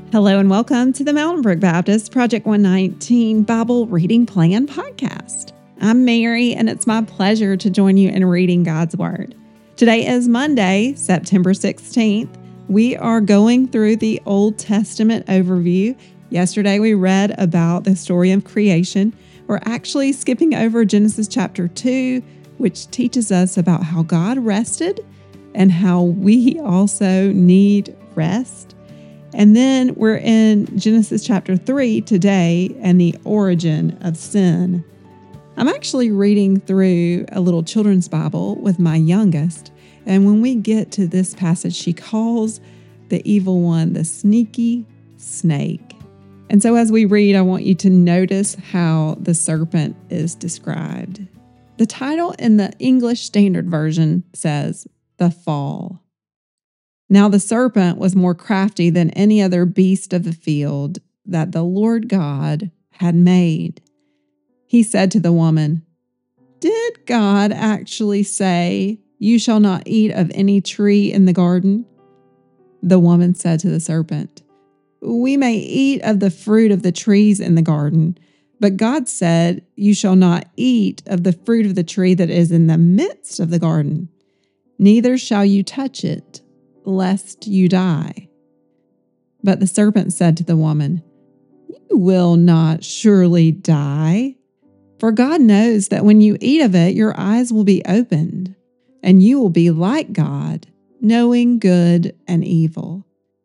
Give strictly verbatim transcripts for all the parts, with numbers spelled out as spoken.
Hello and welcome to the Mountain Brook Baptist Project one nineteen Bible Reading Plan podcast. I'm Mary, and it's my pleasure to join you in reading God's Word. Today is Monday, September sixteenth. We are going through the Old Testament overview. Yesterday we read about the story of creation. We're actually skipping over Genesis chapter two, which teaches us about how God rested and how we also need rest. And then we're in Genesis chapter three today and the origin of sin. I'm actually reading through a little children's Bible with my youngest. And when we get to this passage, she calls the evil one the sneaky snake. And so as we read, I want you to notice how the serpent is described. The title in the English Standard Version says, The Fall. Now the serpent was more crafty than any other beast of the field that the Lord God had made. He said to the woman, Did God actually say, You shall not eat of any tree in the garden? The woman said to the serpent, We may eat of the fruit of the trees in the garden, but God said, You shall not eat of the fruit of the tree that is in the midst of the garden, neither shall you touch it, lest you die. But the serpent said to the woman, You will not surely die, for God knows that when you eat of it, your eyes will be opened, and you will be like God, knowing good and evil.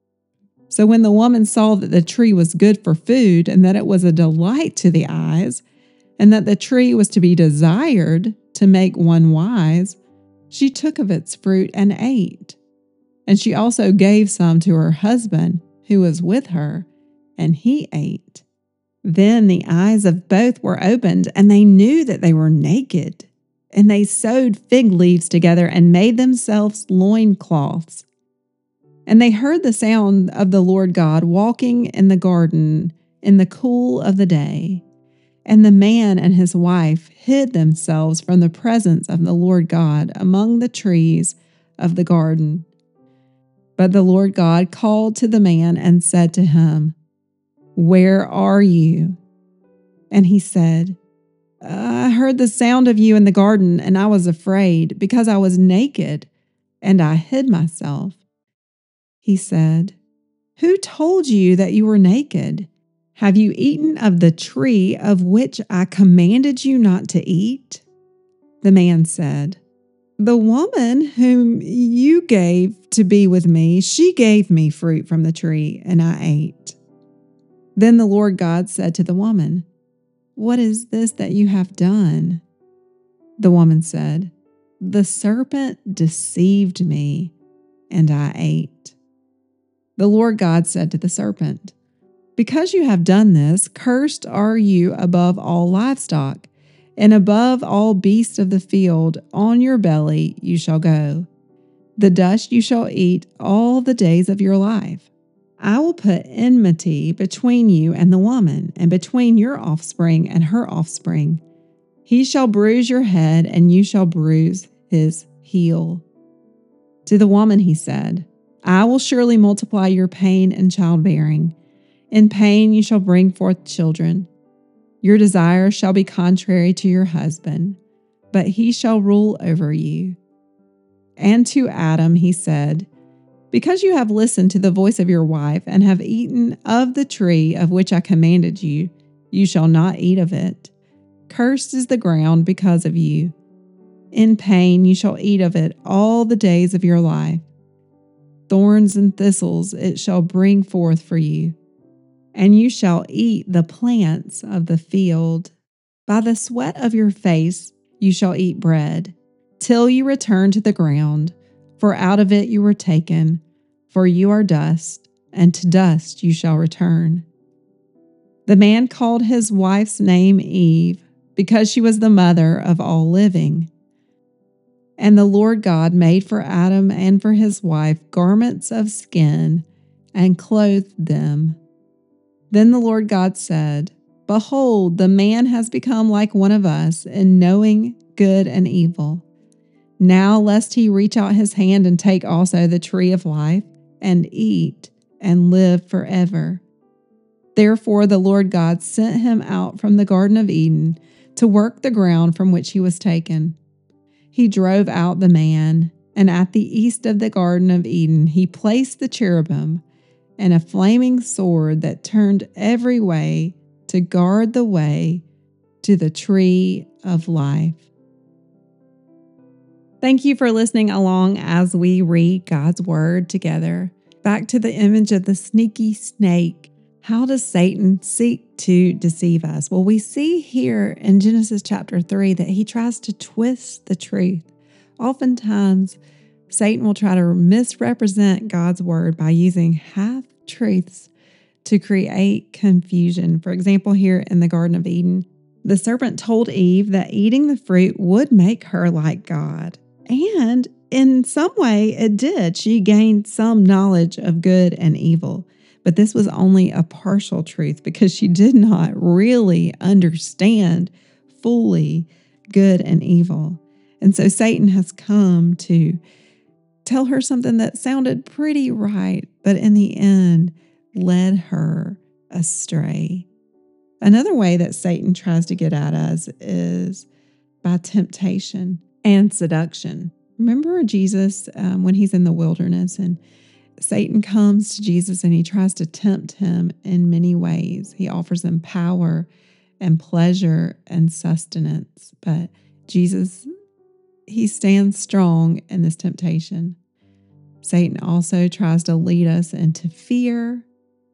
So when the woman saw that the tree was good for food, and that it was a delight to the eyes, and that the tree was to be desired to make one wise, she took of its fruit and ate. And she also gave some to her husband who was with her, and he ate. Then the eyes of both were opened, and they knew that they were naked. And they sewed fig leaves together and made themselves loincloths. And they heard the sound of the Lord God walking in the garden in the cool of the day. And the man and his wife hid themselves from the presence of the Lord God among the trees of the garden. But the Lord God called to the man and said to him, Where are you? And he said, I heard the sound of you in the garden, and I was afraid, because I was naked, and I hid myself. He said, Who told you that you were naked? Have you eaten of the tree of which I commanded you not to eat? The man said, The woman whom you gave to be with me, she gave me fruit from the tree, and I ate. Then the Lord God said to the woman, What is this that you have done? The woman said, The serpent deceived me, and I ate. The Lord God said to the serpent, Because you have done this, cursed are you above all livestock, and above all beasts of the field. On your belly you shall go. The dust you shall eat all the days of your life. I will put enmity between you and the woman, and between your offspring and her offspring. He shall bruise your head, and you shall bruise his heel. To the woman he said, I will surely multiply your pain in childbearing. In pain you shall bring forth children. Your desire shall be contrary to your husband, but he shall rule over you. And to Adam he said, Because you have listened to the voice of your wife, and have eaten of the tree of which I commanded you, you shall not eat of it. Cursed is the ground because of you. In pain you shall eat of it all the days of your life. Thorns and thistles it shall bring forth for you. And you shall eat the plants of the field. By the sweat of your face you shall eat bread, till you return to the ground, for out of it you were taken, for you are dust, and to dust you shall return. The man called his wife's name Eve, because she was the mother of all living. And the Lord God made for Adam and for his wife garments of skin, and clothed them. Then the Lord God said, Behold, the man has become like one of us in knowing good and evil. Now lest he reach out his hand and take also the tree of life, and eat, and live forever. Therefore, the Lord God sent him out from the Garden of Eden to work the ground from which he was taken. He drove out the man, and at the east of the Garden of Eden he placed the cherubim and a flaming sword that turned every way to guard the way to the tree of life. Thank you for listening along as we read God's Word together. Back to the image of the sneaky snake. How does Satan seek to deceive us? Well, we see here in Genesis chapter three that he tries to twist the truth. Oftentimes, Satan will try to misrepresent God's word by using half-truths to create confusion. For example, here in the Garden of Eden, the serpent told Eve that eating the fruit would make her like God. And in some way, it did. She gained some knowledge of good and evil. But this was only a partial truth because she did not really understand fully good and evil. And so Satan has come to tell her something that sounded pretty right, but in the end led her astray. Another way that Satan tries to get at us is by temptation and seduction. Remember Jesus um, when he's in the wilderness and Satan comes to Jesus and he tries to tempt him in many ways. He offers him power and pleasure and sustenance. But Jesus, he stands strong in this temptation. Satan also tries to lead us into fear.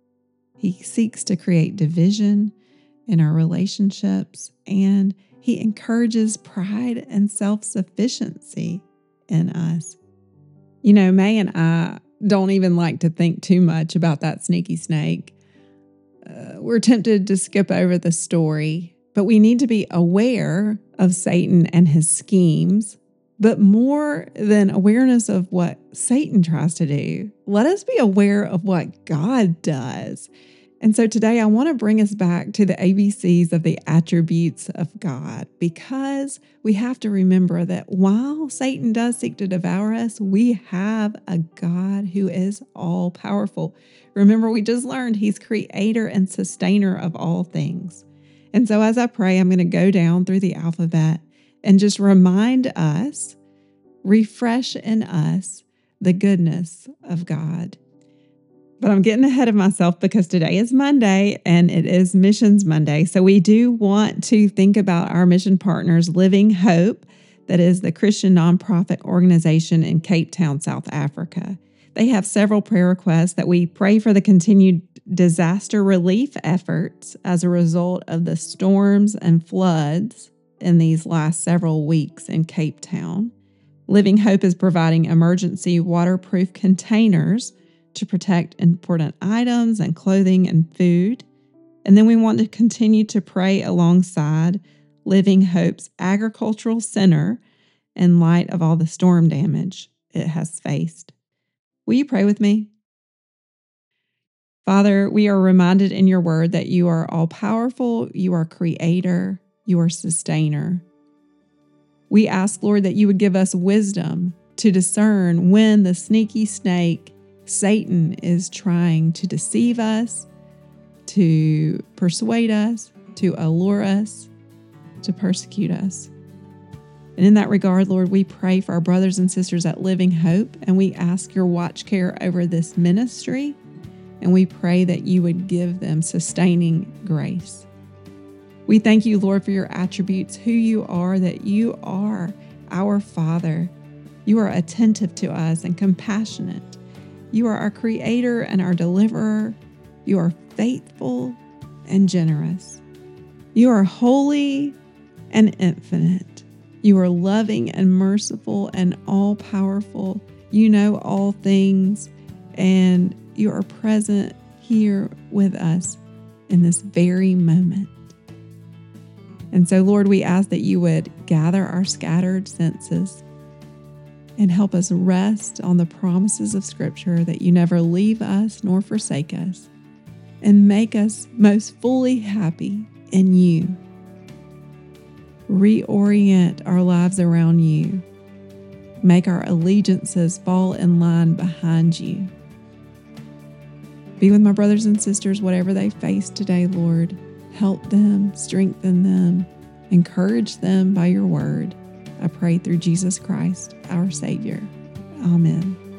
He seeks to create division in our relationships, and he encourages pride and self-sufficiency in us. You know, May and I don't even like to think too much about that sneaky snake. Uh, we're tempted to skip over the story, but we need to be aware of Satan and his schemes. But more than awareness of what Satan tries to do, let us be aware of what God does. And so today I want to bring us back to the A B Cs of the attributes of God, because we have to remember that while Satan does seek to devour us, we have a God who is all powerful. Remember, we just learned he's creator and sustainer of all things. And so as I pray, I'm going to go down through the alphabet and just remind us, refresh in us the goodness of God. But I'm getting ahead of myself because today is Monday and it is Missions Monday. So we do want to think about our mission partners, Living Hope, that is the Christian nonprofit organization in Cape Town, South Africa. They have several prayer requests that we pray for the continued disaster relief efforts as a result of the storms and floods in these last several weeks in Cape Town. Living Hope is providing emergency waterproof containers to protect important items and clothing and food. And then we want to continue to pray alongside Living Hope's Agricultural Center in light of all the storm damage it has faced. Will you pray with me? Father, we are reminded in your word that you are all powerful, you are creator, you are sustainer. We ask, Lord, that you would give us wisdom to discern when the sneaky snake, Satan, is trying to deceive us, to persuade us, to allure us, to persecute us. And in that regard, Lord, we pray for our brothers and sisters at Living Hope, and we ask your watch care over this ministry, and we pray that you would give them sustaining grace. We thank you, Lord, for your attributes, who you are, that you are our Father. You are attentive to us and compassionate. You are our creator and our deliverer. You are faithful and generous. You are holy and infinite. You are loving and merciful and all-powerful. You know all things, and you are present here with us in this very moment. And so, Lord, we ask that you would gather our scattered senses and help us rest on the promises of Scripture that you never leave us nor forsake us, and make us most fully happy in you. Reorient our lives around you. Make our allegiances fall in line behind you. Be with my brothers and sisters, whatever they face today, Lord. Help them, strengthen them, encourage them by your word. I pray through Jesus Christ, our Savior. Amen.